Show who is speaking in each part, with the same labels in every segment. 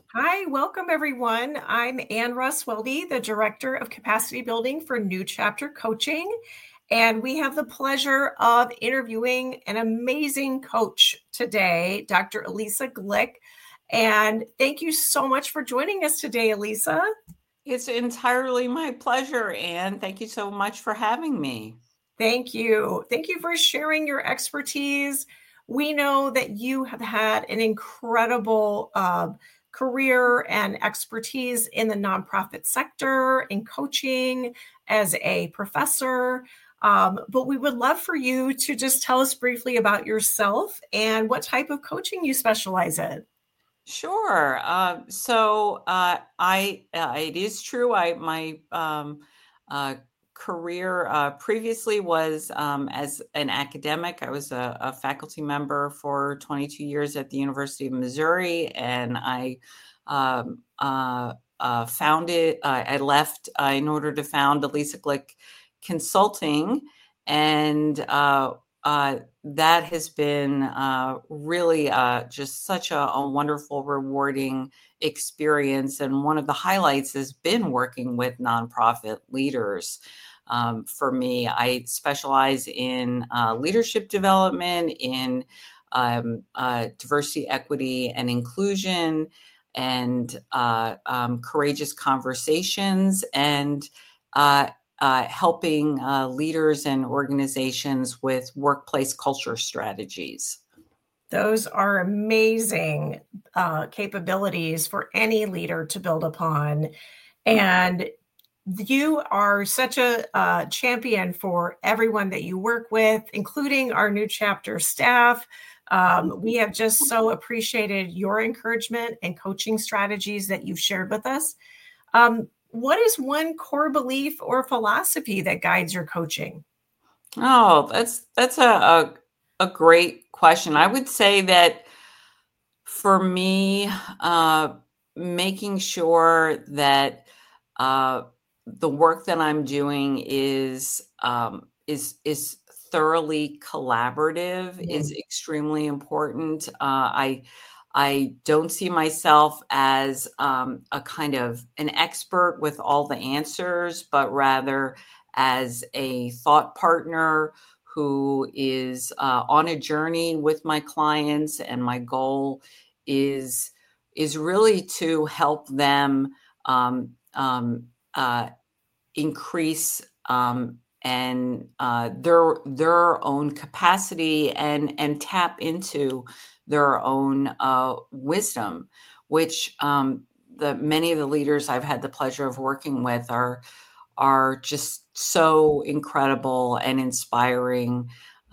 Speaker 1: Hi, welcome everyone. I'm Ann Ross-Weldy, the Director of Capacity Building for New Chapter Coaching. And we have the pleasure of interviewing an amazing coach today, Dr. Elisa Glick. And thank you so much for joining us today, Elisa.
Speaker 2: It's entirely my pleasure, Ann. Thank you so much for having me.
Speaker 1: Thank you. Thank you for sharing your expertise. We know that you have had an incredible career and expertise in the nonprofit sector, in coaching, as a professor. But we would love for you to just tell us briefly about yourself and what type of coaching you specialize in.
Speaker 2: Sure. It is true. My uh, career previously was as an academic. I was a faculty member for 22 years at the University of Missouri, and I left in order to found Elisa Glick Consulting, and that has been really just such a wonderful, rewarding experience. And one of the highlights has been working with nonprofit leaders. For me, I specialize in leadership development, in diversity, equity, and inclusion, and courageous conversations, and helping leaders and organizations with workplace culture strategies.
Speaker 1: Those are amazing capabilities for any leader to build upon. And you are such a champion for everyone that you work with, including our new chapter staff. We have just so appreciated your encouragement and coaching strategies that you've shared with us. What is one core belief or philosophy that guides your coaching?
Speaker 2: Oh, that's a great question. I would say that for me, making sure that the work that I'm doing is thoroughly collaborative is extremely important. I don't see myself as a kind of an expert with all the answers, but rather as a thought partner who is on a journey with my clients, and my goal is really to help them um, uh, increase and their own capacity, and tap into their own wisdom, which the many of the leaders I've had the pleasure of working with are just so incredible and inspiring,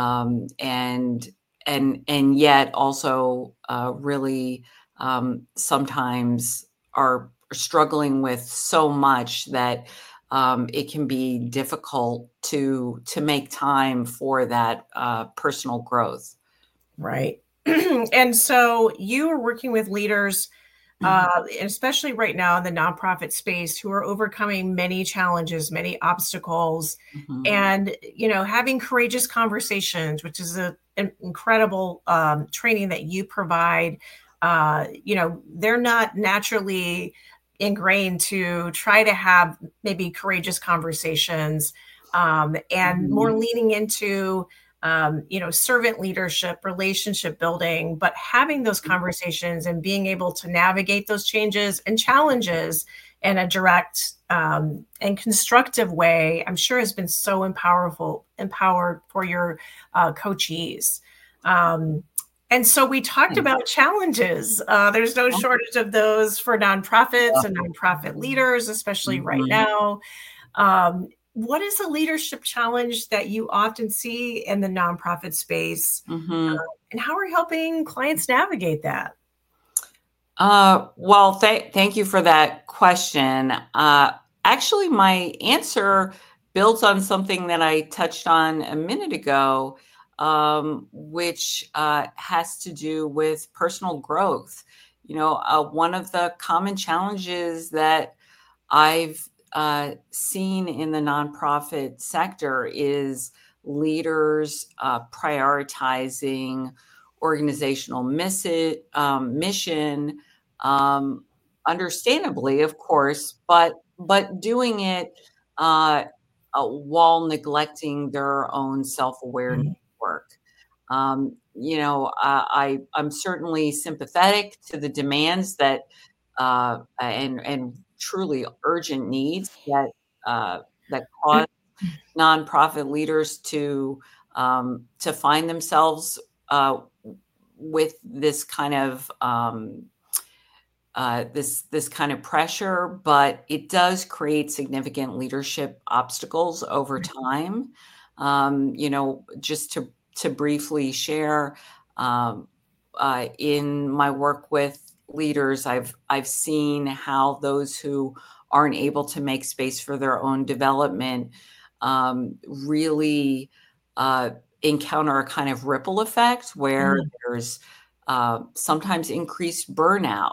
Speaker 2: and yet also really sometimes are struggling with so much that it can be difficult to make time for that personal growth.
Speaker 1: Right. And so you are working with leaders, especially right now in the nonprofit space, who are overcoming many challenges, many obstacles,
Speaker 2: Mhm.
Speaker 1: and having courageous conversations, which is an incredible training that you provide. They're not naturally ingrained to try to have maybe courageous conversations, and more
Speaker 2: Mhm.
Speaker 1: leaning into servant leadership, relationship building, but having those conversations and being able to navigate those changes and challenges in a direct and constructive way, I'm sure has been so empowered for your coachees. And so we talked about challenges. There's no shortage of those for nonprofits and nonprofit leaders, especially right
Speaker 2: Mhm.
Speaker 1: now. What is a leadership challenge that you often see in the nonprofit space?
Speaker 2: Mhm.
Speaker 1: And how are you helping clients navigate that?
Speaker 2: Well, thank you for that question. Actually, my answer builds on something that I touched on a minute ago, which has to do with personal growth. One of the common challenges that I've seen in the nonprofit sector is leaders prioritizing organizational mission, understandably, of course, but doing it while neglecting their own self-awareness
Speaker 1: Mhm.
Speaker 2: work. I'm certainly sympathetic to the demands that and truly urgent needs that cause nonprofit leaders to find themselves with this kind of this kind of pressure, but it does create significant leadership obstacles over time. Just to briefly share, um, in my work with leaders, I've seen how those who aren't able to make space for their own development really encounter a kind of ripple effect where
Speaker 1: Mhm.
Speaker 2: there's sometimes increased burnout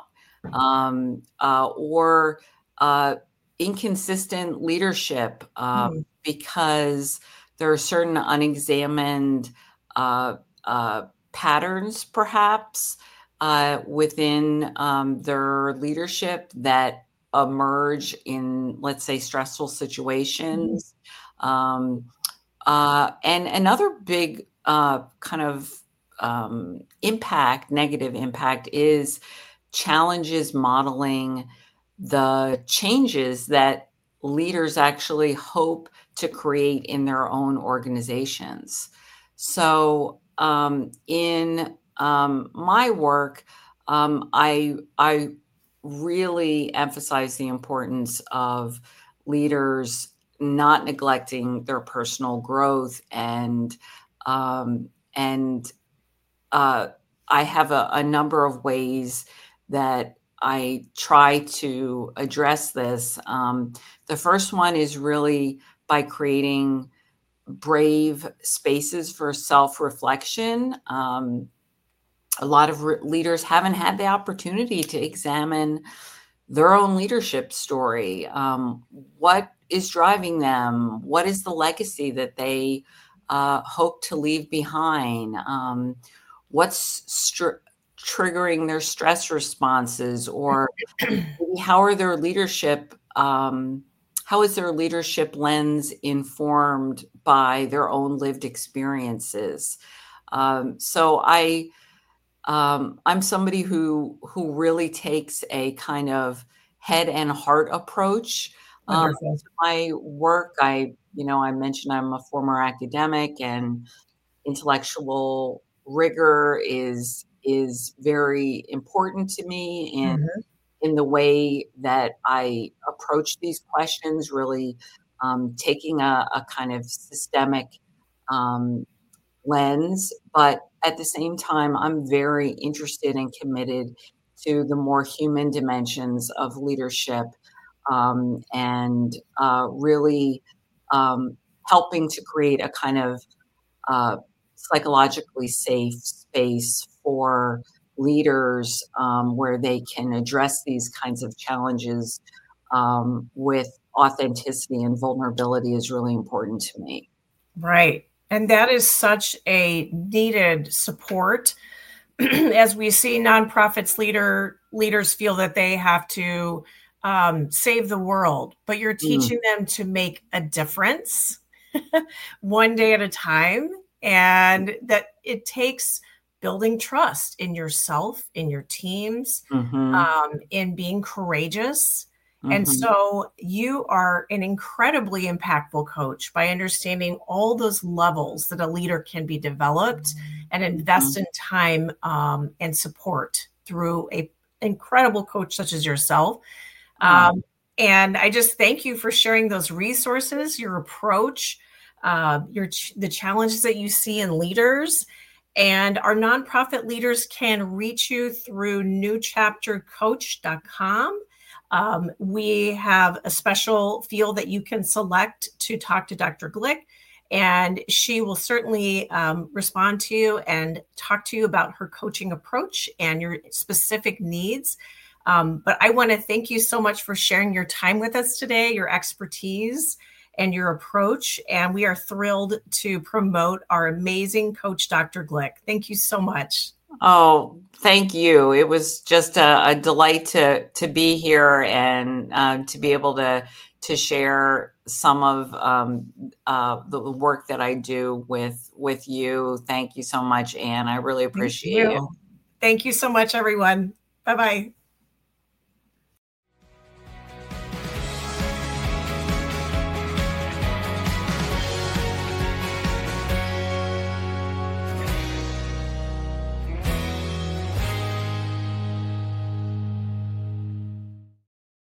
Speaker 2: or inconsistent leadership
Speaker 1: Mhm.
Speaker 2: because there are certain unexamined uh, patterns, perhaps, within their leadership that emerge in, let's say, stressful
Speaker 1: Mhm.
Speaker 2: situations. Um, and another big kind of negative impact, is challenges modeling the changes that leaders actually hope to create in their own organizations. So, in my work, I really emphasize the importance of leaders not neglecting their personal growth um, and uh, I have a number of ways that I try to address this. The first one is really by creating brave spaces for self-reflection. A lot of leaders haven't had the opportunity to examine their own leadership story. What is driving them? What is the legacy that they hope to leave behind? What's triggering their stress responses, or maybe how is their leadership lens informed by their own lived experiences? I'm somebody who really takes a kind of head and heart approach
Speaker 1: Wonderful.
Speaker 2: to my work. I mentioned I'm a former academic, and intellectual rigor is very important to me
Speaker 1: Mhm.
Speaker 2: in the way that I approach these questions. Really taking a kind of systemic um, lens, but at the same time, I'm very interested and committed to the more human dimensions of leadership, and really um, helping to create a kind of uh, psychologically safe space for leaders where they can address these kinds of challenges with authenticity, and vulnerability is really important to me.
Speaker 1: Right. And that is such a needed support as we see nonprofits leaders feel that they have to save the world, but you're
Speaker 2: Mm,
Speaker 1: teaching them to make a difference one day at a time, and that it takes building trust in yourself, in your teams,
Speaker 2: mhm.
Speaker 1: in being courageous. And
Speaker 2: Mhm,
Speaker 1: so you are an incredibly impactful coach by understanding all those levels that a leader can be developed and invest
Speaker 2: mhm,
Speaker 1: in time and support through a incredible coach such as yourself.
Speaker 2: oh,
Speaker 1: Um, and I just thank you for sharing those resources, your approach, the challenges that you see in leaders. And our nonprofit leaders can reach you through newchaptercoach.com. We have a special field that you can select to talk to Dr. Glick, and she will certainly respond to you and talk to you about her coaching approach and your specific needs. But I want to thank you so much for sharing your time with us today, your expertise and your approach. And we are thrilled to promote our amazing coach, Dr. Glick. Thank you so much.
Speaker 2: Oh, thank you. It was just a delight to be here and to be able to share some of the work that I do with you. Thank you so much, Anne. I really
Speaker 1: Thank
Speaker 2: appreciate it.
Speaker 1: you. Thank you so much, everyone. Bye-bye.